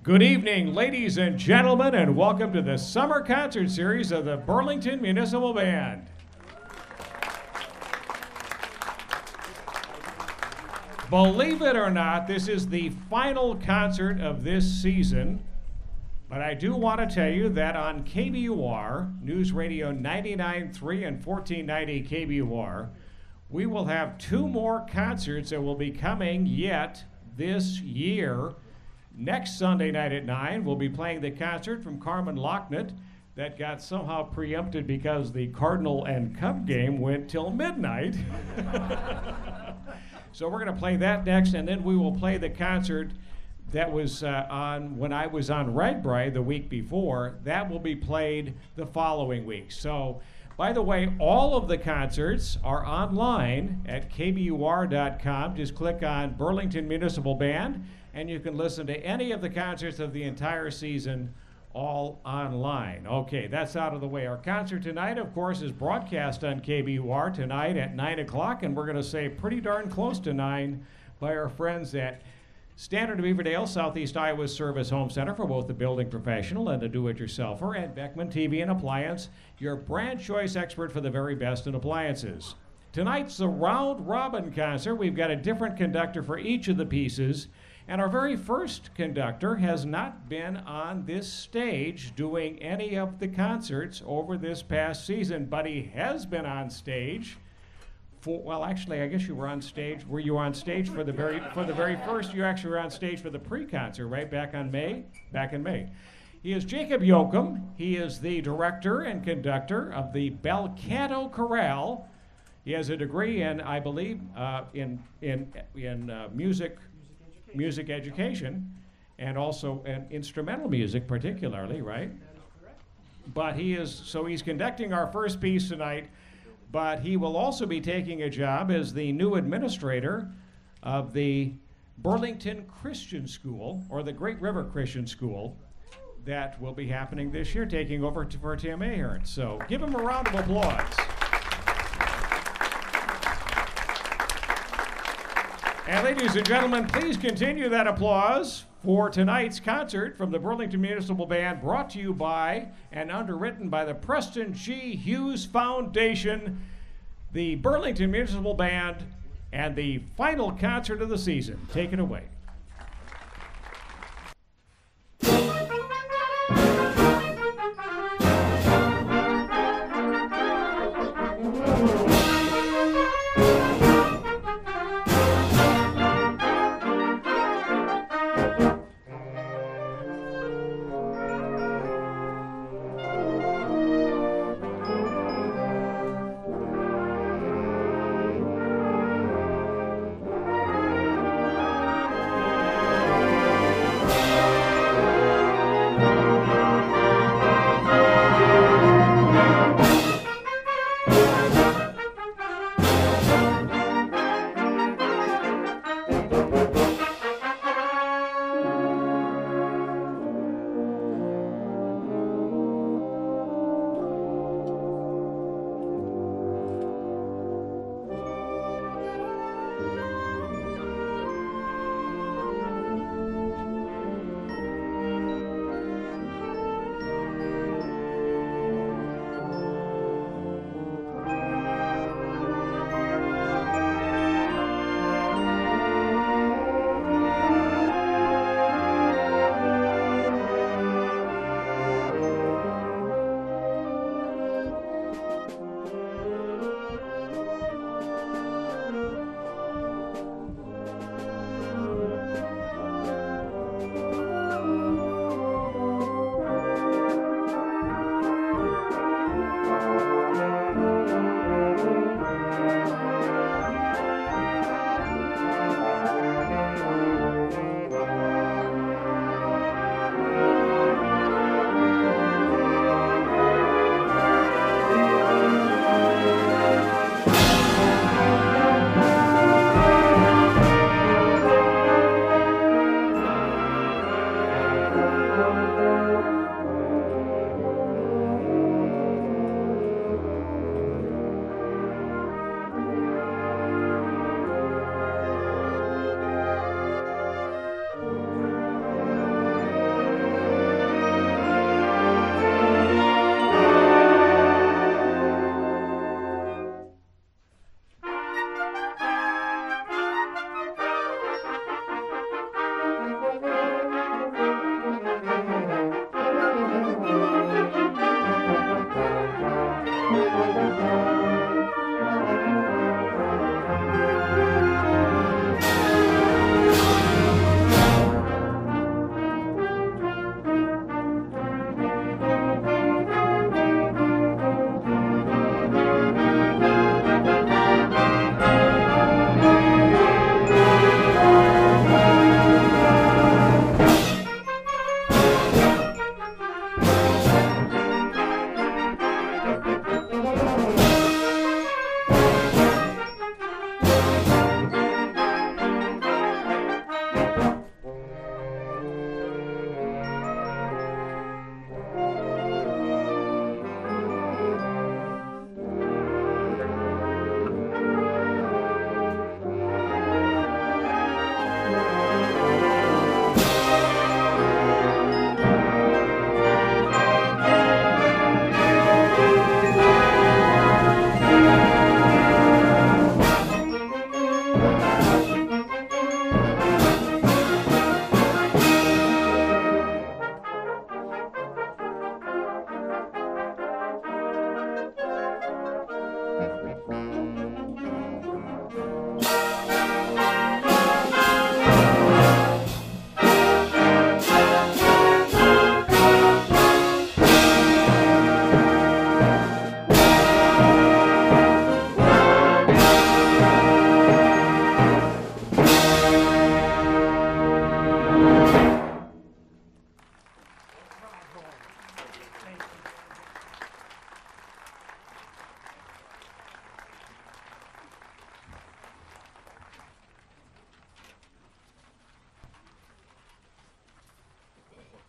Good evening, ladies and gentlemen, and welcome to the summer concert series of the Burlington Municipal Band. Believe it or not, this is the final concert of this season, but I do want to tell you that on KBUR, News Radio 99.3 and 1490 KBUR, we will have two more concerts that will be coming yet this year. Next Sunday night at 9, we'll be playing the concert from Carmen Locknett that got somehow preempted because the Cardinal and Cub game went till midnight. So we're going to play that next, and then we will play the concert that was on when I was on RAGBRAI the week before. That will be played the following week. So, by the way, all of the concerts are online at kbur.com. Just click on Burlington Municipal Band, and you can listen to any of the concerts of the entire season all online. Okay, that's out of the way. Our concert tonight, of course, is broadcast on KBUR tonight at 9 o'clock, and we're going to say pretty darn close to 9 by our friends at Standard of Beaverdale, Southeast Iowa Service Home Center for both the building professional and the do-it-yourselfer, and Beckman TV and Appliance, your brand choice expert for the very best in appliances. Tonight's the Round Robin concert. We've got a different conductor for each of the pieces. And our very first conductor has not been on this stage doing any of the concerts over this past season, but he has been on stage for, well, actually, I guess you were on stage. Were you on stage for the very first? You actually were on stage for the pre-concert, right, back in May. He is Jacob Yoakum. He is the director and conductor of the Bel Canto Chorale. He has a degree in, I believe, in music education, and also in instrumental music particularly, right? But he's conducting our first piece tonight, but he will also be taking a job as the new administrator of the Burlington Christian School, or the Great River Christian School, that will be happening this year, taking over for Tim Ahern. So give him a round of applause. And ladies and gentlemen, please continue that applause for tonight's concert from the Burlington Municipal Band, brought to you by and underwritten by the Preston G. Hughes Foundation, the Burlington Municipal Band, and the final concert of the season. Take it away.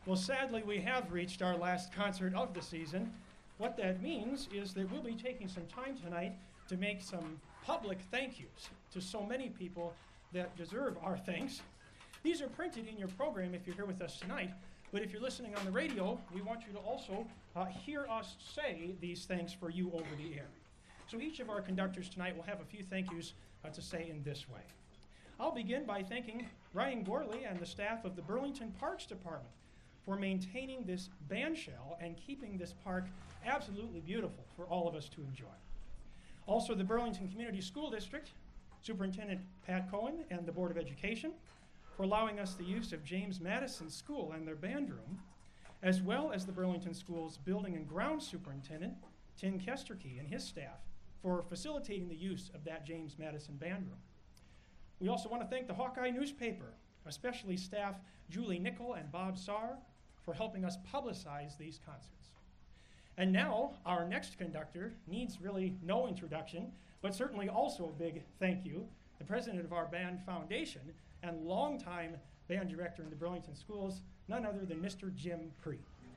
Well, sadly, we have reached our last concert of the season. What that means is that we'll be taking some time tonight to make some public thank yous to so many people that deserve our thanks. These are printed in your program if you're here with us tonight, but if you're listening on the radio, we want you to also hear us say these thanks for you over the air. So each of our conductors tonight will have a few thank yous to say in this way. I'll begin by thanking Ryan Gorley and the staff of the Burlington Parks Department for maintaining this band shell and keeping this park absolutely beautiful for all of us to enjoy. Also, the Burlington Community School District, Superintendent Pat Cohen and the Board of Education for allowing us the use of James Madison School and their band room, as well as the Burlington Schools Building and Grounds Superintendent, Tim Kesterke, and his staff for facilitating the use of that James Madison band room. We also want to thank the Hawkeye newspaper, especially staff Julie Nickel and Bob Sarr, for helping us publicize these concerts. And now, our next conductor needs really no introduction, but certainly also a big thank you, the president of our band foundation and longtime band director in the Burlington Schools, none other than Mr. Jim Pree.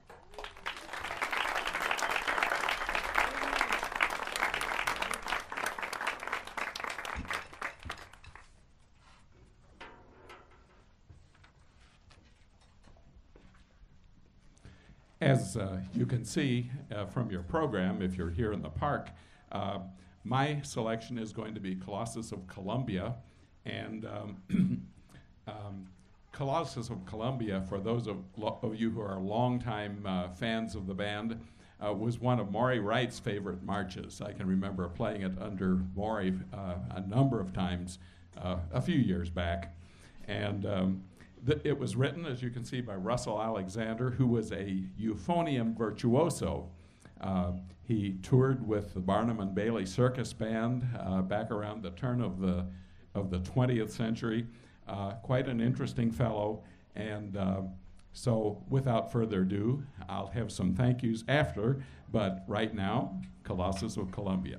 As you can see from your program, if you're here in the park, my selection is going to be Colossus of Columbia. And Colossus of Columbia, for those of you who are longtime fans of the band, was one of Maury Wright's favorite marches. I can remember playing it under Maury a number of times a few years back. And it was written, as you can see, by Russell Alexander, who was a euphonium virtuoso. He toured with the Barnum and Bailey Circus Band back around the turn of the 20th century. Quite an interesting fellow. And so without further ado, I'll have some thank yous after, but right now, Colossus of Columbia.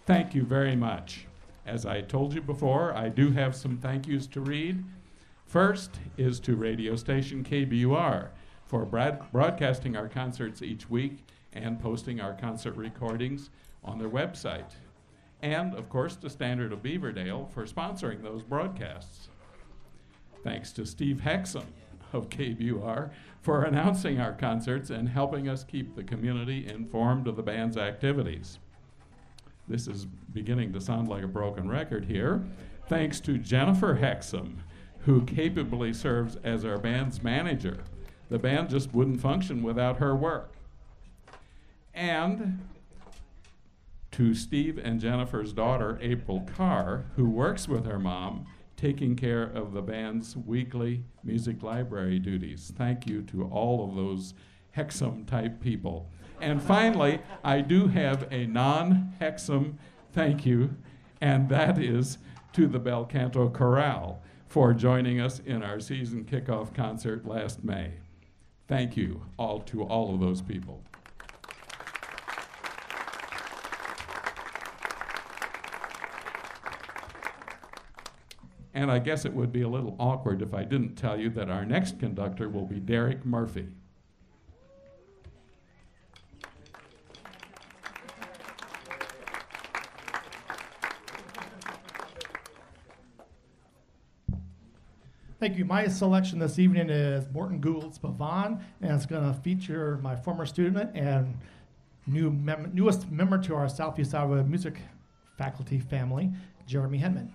Thank you very much. As I told you before, I do have some thank yous to read. First is to radio station KBUR for broadcasting our concerts each week and posting our concert recordings on their website. And, of course, to Standard of Beaverdale for sponsoring those broadcasts. Thanks to Steve Hexum of KBUR for announcing our concerts and helping us keep the community informed of the band's activities. This is beginning to sound like a broken record here. Thanks to Jennifer Hexum, who capably serves as our band's manager. The band just wouldn't function without her work. And to Steve and Jennifer's daughter, April Carr, who works with her mom, taking care of the band's weekly music library duties. Thank you to all of those Hexum-type people. And finally, I do have a non-Hexum thank you, and that is to the Bel Canto Chorale for joining us in our season kickoff concert last May. Thank you to all of those people. And I guess it would be a little awkward if I didn't tell you that our next conductor will be Derek Murphy. Thank you. My selection this evening is Morton Gould's Pavane, and it's going to feature my former student and newest member to our Southeast Iowa music faculty family, Jeremy Henman.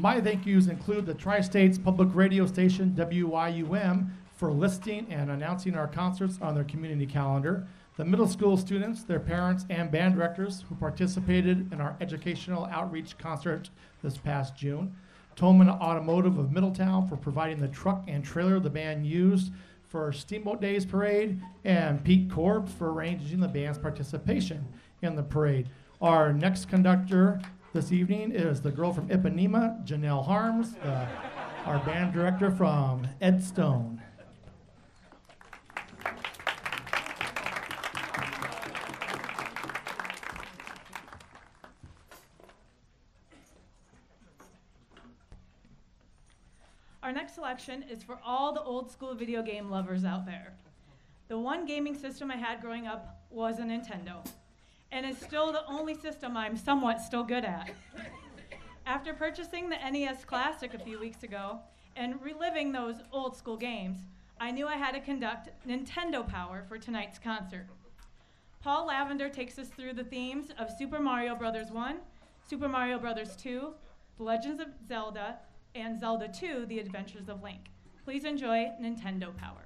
My thank yous include the Tri-States Public Radio Station, WYUM, for listing and announcing our concerts on their community calendar, the middle school students, their parents, and band directors who participated in our educational outreach concert this past June, Tolman Automotive of Middletown for providing the truck and trailer the band used for Steamboat Days Parade, and Pete Korb for arranging the band's participation in the parade. Our next conductor this evening is the girl from Ipanema, Janelle Harms, our band director from Ed Stone. Our next selection is for all the old school video game lovers out there. The one gaming system I had growing up was a Nintendo, and is still the only system I'm somewhat still good at. After purchasing the NES Classic a few weeks ago and reliving those old school games, I knew I had to conduct Nintendo Power for tonight's concert. Paul Lavender takes us through the themes of Super Mario Bros. 1, Super Mario Bros. 2, The Legends of Zelda, and Zelda 2, The Adventures of Link. Please enjoy Nintendo Power.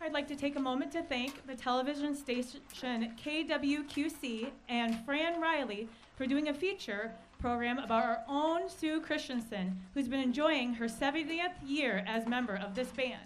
I'd like to take a moment to thank the television station KWQC and Fran Riley for doing a feature program about our own Sue Christensen, who's been enjoying her 70th year as member of this band.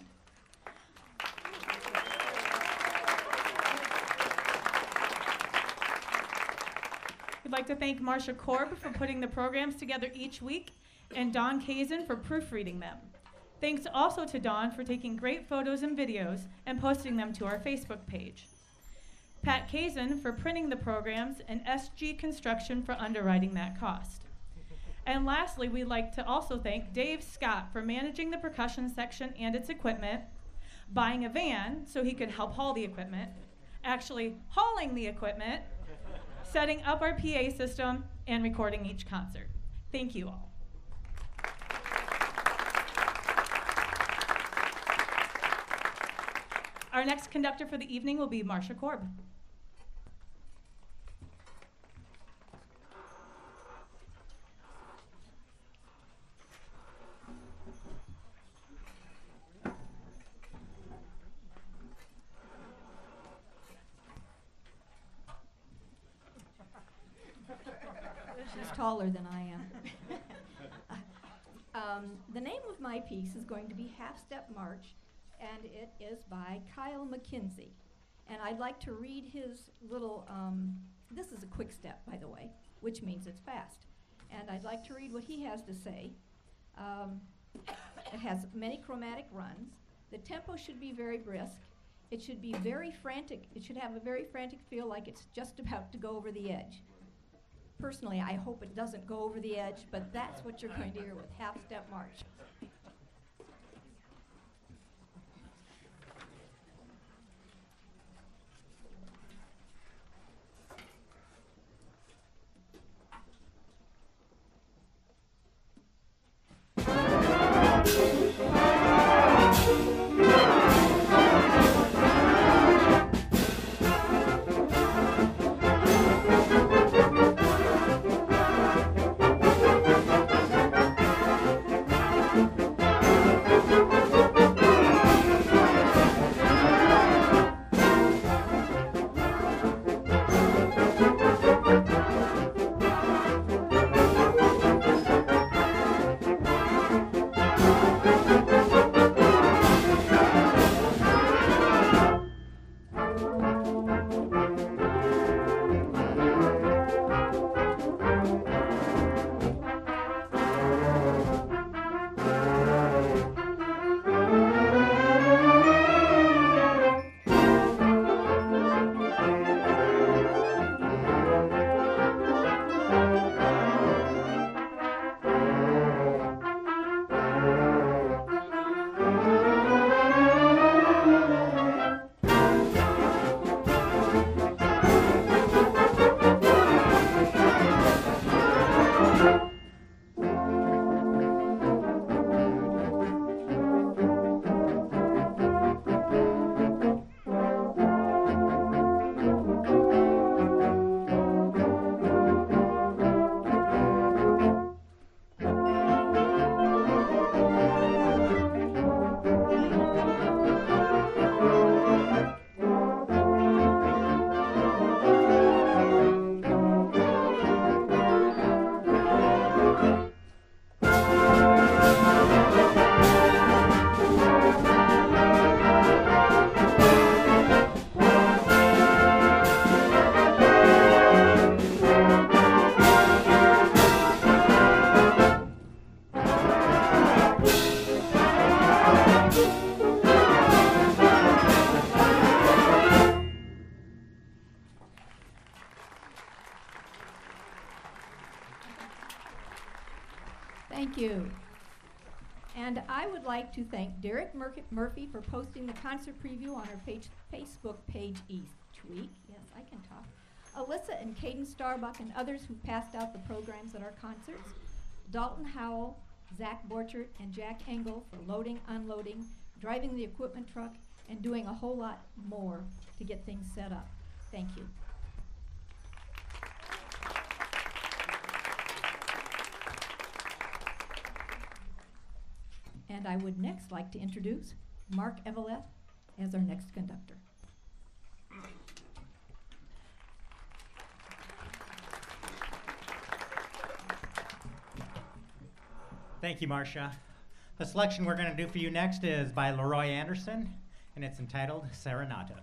We'd like to thank Marcia Korb for putting the programs together each week, and Dawn Kazin for proofreading them. Thanks also to Dawn for taking great photos and videos and posting them to our Facebook page. Pat Kazin for printing the programs, and SG Construction for underwriting that cost. And lastly, we'd like to also thank Dave Scott for managing the percussion section and its equipment, buying a van so he could help haul the equipment, actually hauling the equipment, setting up our PA system, and recording each concert. Thank you all. Our next conductor for the evening will be Marcia Korb. She's taller than I am. The name of my piece is going to be Half Step March, and it is by Kyle McKenzie. And I'd like to read his little, this is a quick step, by the way, which means it's fast. And I'd like to read what he has to say. It has many chromatic runs. The tempo should be very brisk. It should be very frantic. It should have a very frantic feel, like it's just about to go over the edge. Personally, I hope it doesn't go over the edge, but that's what you're going to hear with Half Step March. Thank you. And I would like to thank Derek Murphy for posting the concert preview on our Facebook page each week. Yes, I can talk. Alyssa and Caden Starbuck and others who passed out the programs at our concerts. Dalton Howell, Zach Borchert, and Jack Engel for loading, unloading, driving the equipment truck, and doing a whole lot more to get things set up. Thank you. And I would next like to introduce Mark Eveleth as our next conductor. Thank you, Marcia. The selection we're going to do for you next is by Leroy Anderson, and it's entitled Serenata.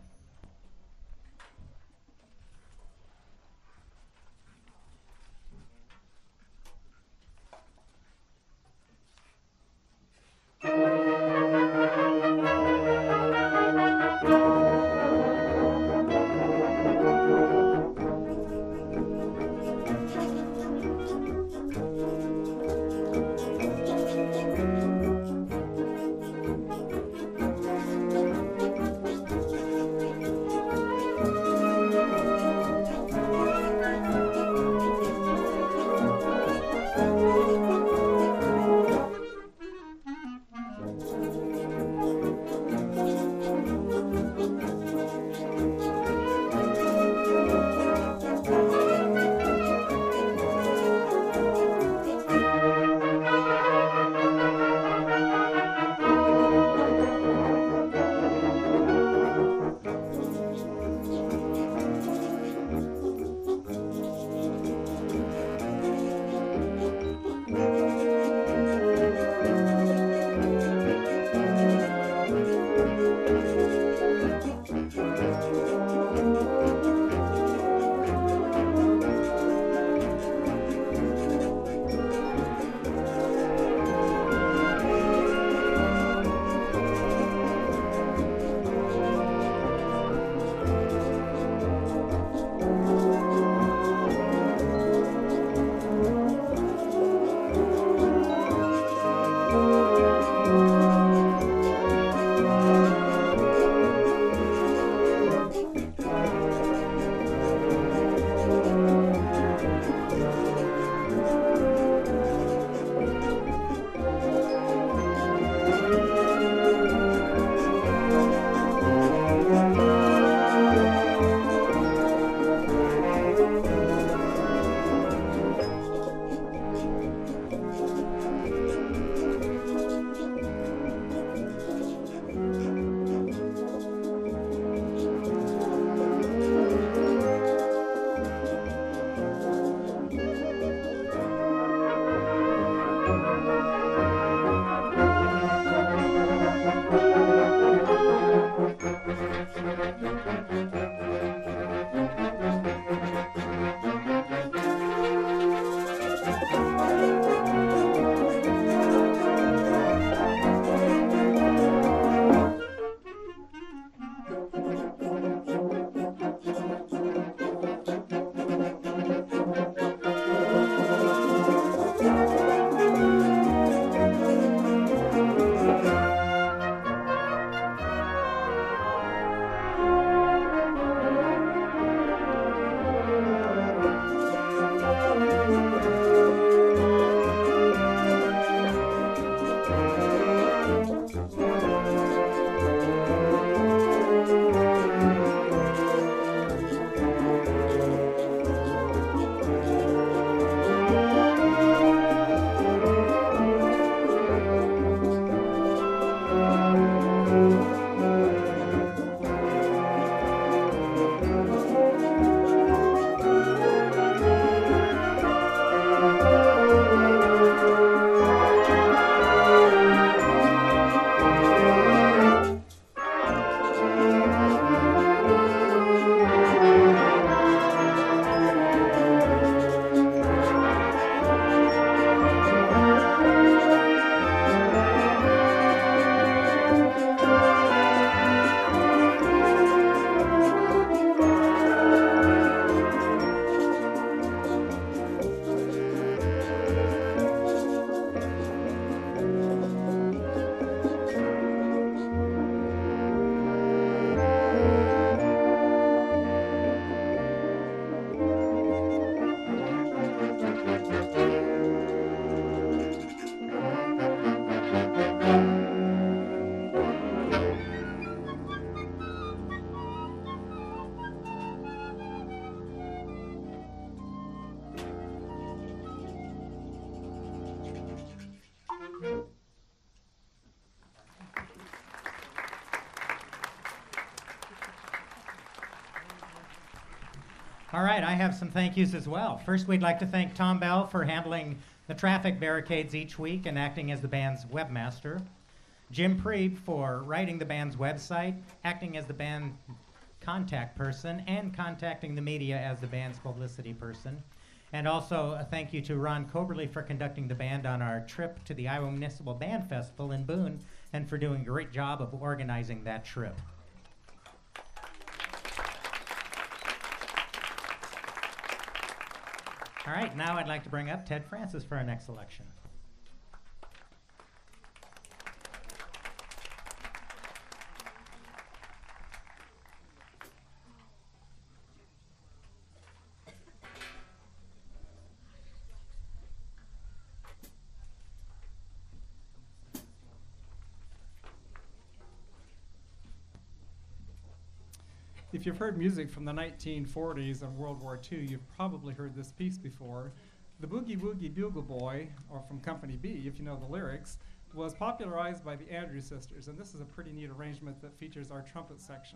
All right, I have some thank yous as well. First, we'd like to thank Tom Bell for handling the traffic barricades each week and acting as the band's webmaster. Jim Preeb for writing the band's website, acting as the band contact person, and contacting the media as the band's publicity person. And also a thank you to Ron Coberly for conducting the band on our trip to the Iowa Municipal Band Festival in Boone and for doing a great job of organizing that trip. All right, now I'd like to bring up Ted Francis for our next selection. If you've heard music from the 1940s and World War II, you've probably heard this piece before. The Boogie Woogie Bugle Boy, or from Company B, if you know the lyrics, was popularized by the Andrews Sisters, and this is a pretty neat arrangement that features our trumpet section.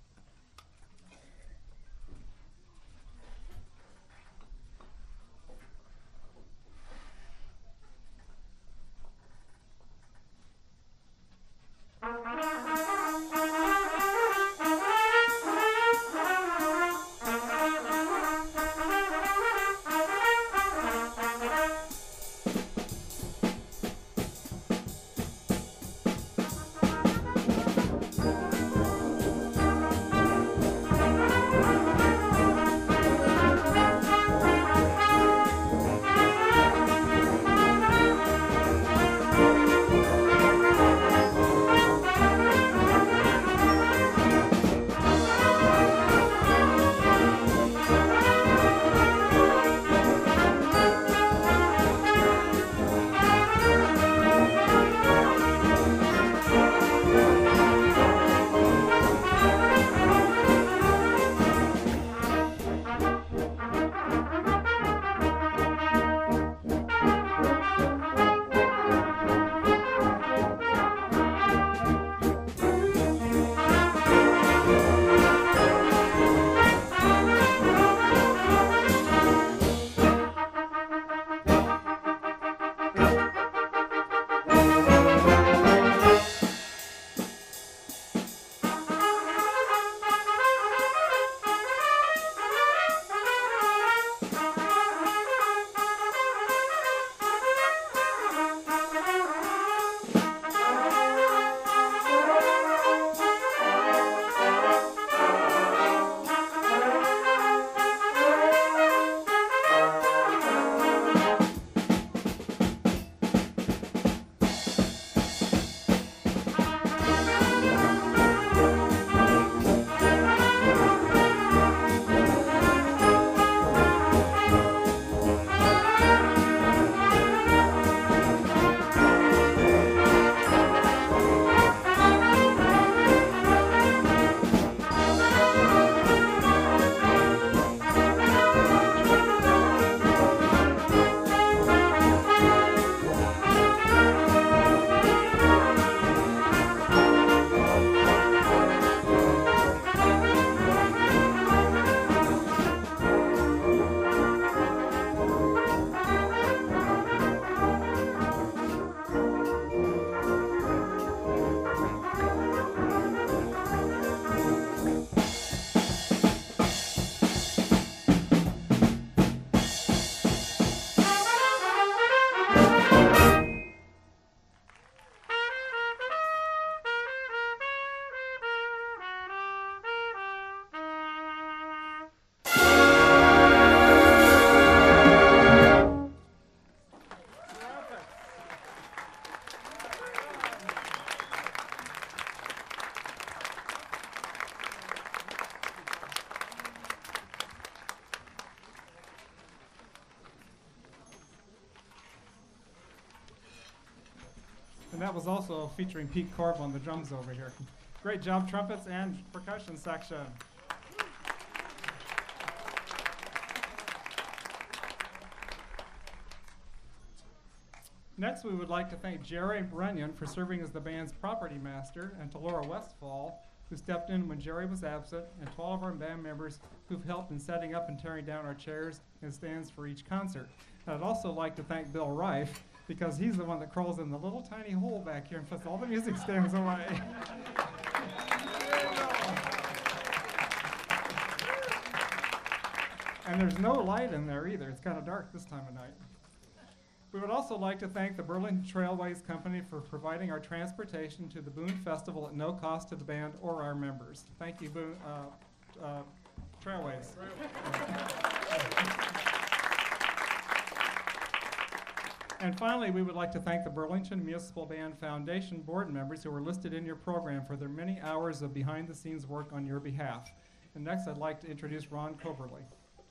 And that was also featuring Pete Korb on the drums over here. Great job, trumpets and percussion section. Next, we would like to thank Jerry Brunyon for serving as the band's property master, and to Laura Westfall who stepped in when Jerry was absent, and to all of our band members who've helped in setting up and tearing down our chairs and stands for each concert. And I'd also like to thank Bill Reif, because he's the one that crawls in the little tiny hole back here and puts all the music stands away. And there's no light in there either. It's kind of dark this time of night. We would also like to thank the Burlington Trailways Company for providing our transportation to the Boone Festival at no cost to the band or our members. Thank you, Boone, Trailways. And finally, we would like to thank the Burlington Municipal Band Foundation board members who are listed in your program for their many hours of behind-the-scenes work on your behalf. And next, I'd like to introduce Ron Coberly.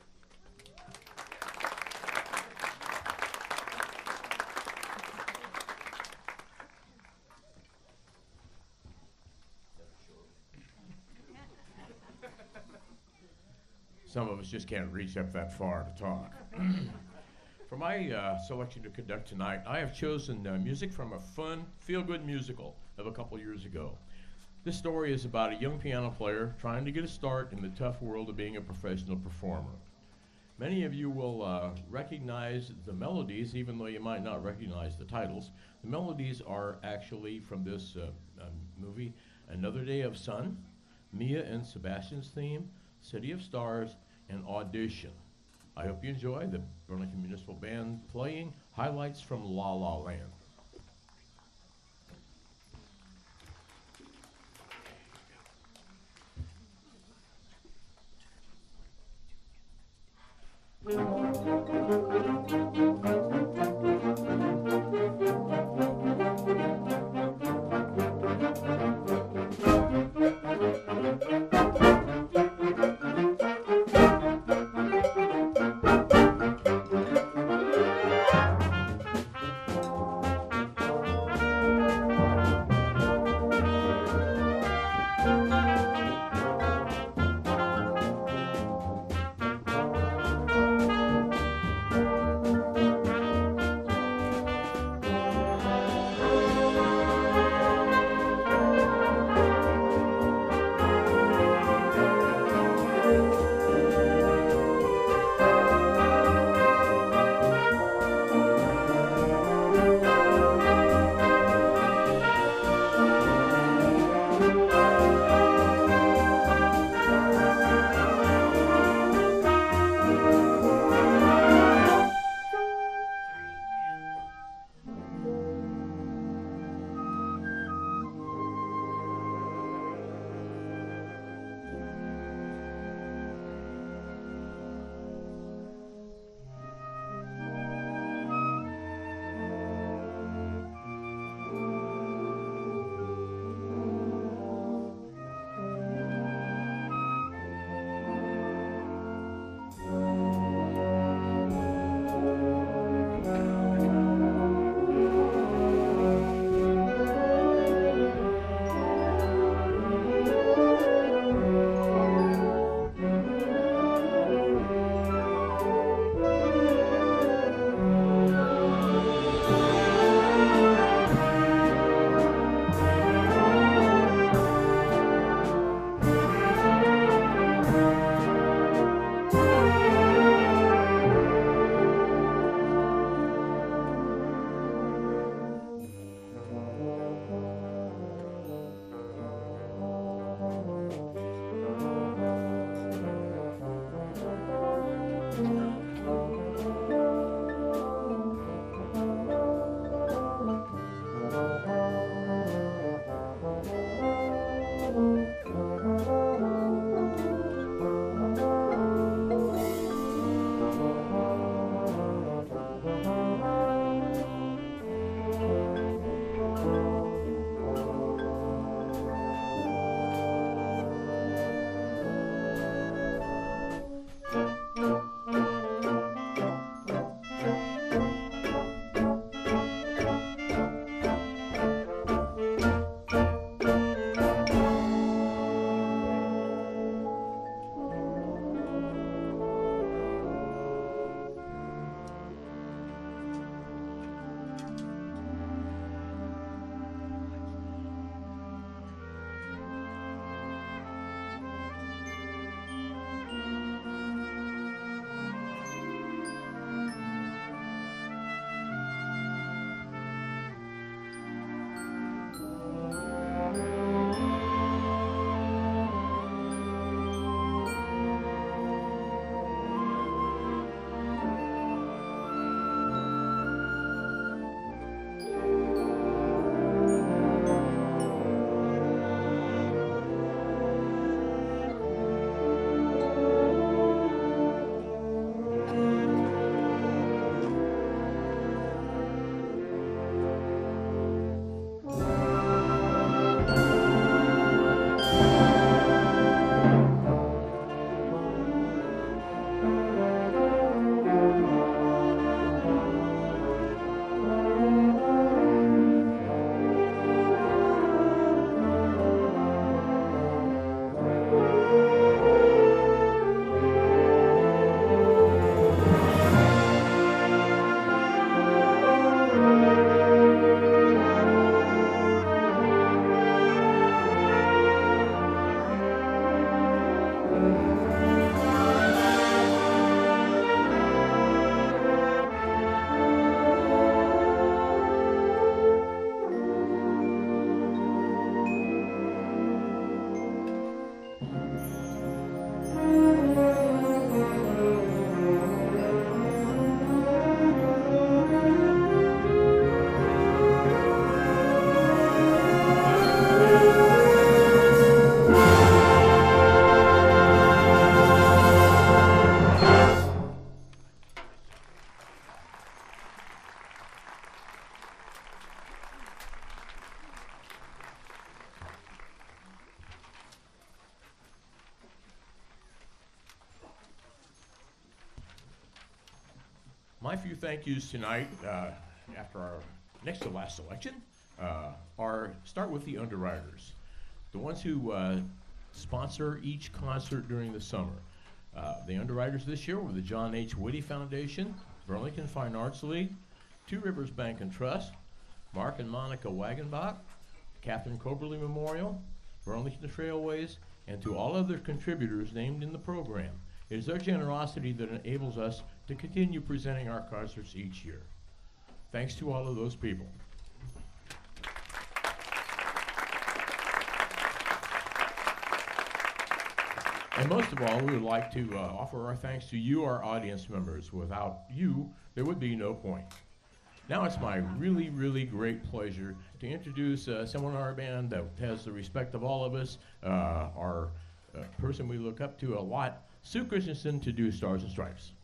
Some of us just can't reach up that far to talk. For my selection to conduct tonight, I have chosen music from a fun, feel-good musical of a couple years ago. This story is about a young piano player trying to get a start in the tough world of being a professional performer. Many of you will recognize the melodies, even though you might not recognize the titles. The melodies are actually from this movie, Another Day of Sun, Mia and Sebastian's theme, City of Stars, and Audition. I hope you enjoy the Burlington Municipal Band playing highlights from La La Land. My few thank yous tonight, after our next to last selection, start with the underwriters, the ones who sponsor each concert during the summer. The underwriters this year were the John H. Whitty Foundation, Burlington Fine Arts League, Two Rivers Bank and Trust, Mark and Monica Wagenbach, Captain Coberly Memorial, Burlington Trailways, and to all other contributors named in the program. It is their generosity that enables us to continue presenting our concerts each year. Thanks to all of those people. And most of all, we would like to offer our thanks to you, our audience members. Without you, there would be no point. Now it's my really, really great pleasure to introduce someone in our band that has the respect of all of us, our person we look up to a lot, Sue Christensen, to do Stars and Stripes.